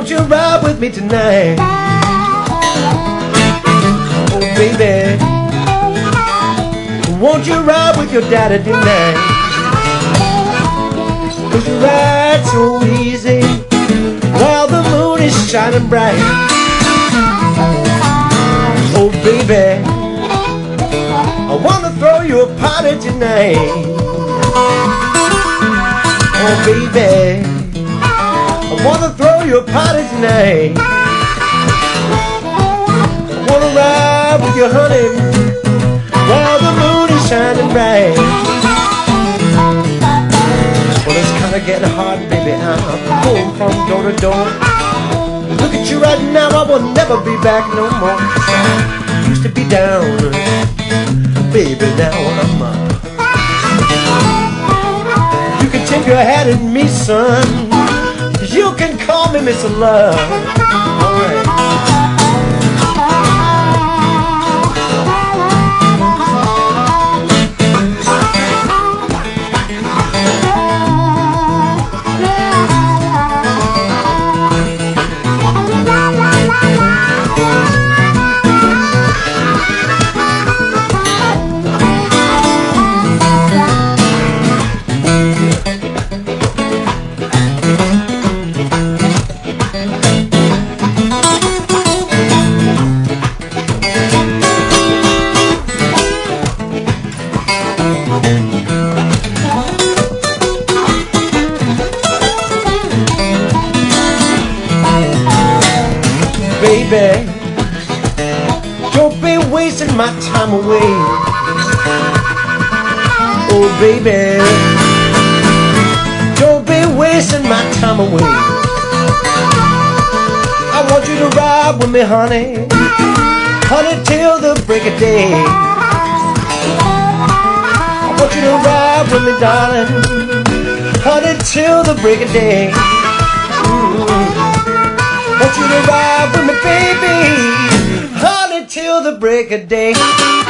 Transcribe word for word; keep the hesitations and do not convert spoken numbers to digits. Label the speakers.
Speaker 1: Won't you ride with me tonight? Oh baby, won't you ride with your daddy tonight? Cause you ride so easy while the moon is shining bright. Oh baby, I wanna throw you a party tonight. Oh baby, I wanna throw you a party tonight. I wanna ride with you, honey, while the moon is shining bright. Well, it's kinda getting hard, baby, I'm going from door to door. Look at you right now, I will never be back no more. I used to be down, baby, now I'm up. You can tip your hat at me, son. You can call me Mister Love. All right. Baby, don't be wasting my time away. Oh baby, don't be wasting my time away. I want you to ride with me, honey, honey, till the break of day. I want you to ride with me, darling, honey, till the break of day. Mm-hmm. Want you to ride with me, baby, honey, till the break of day.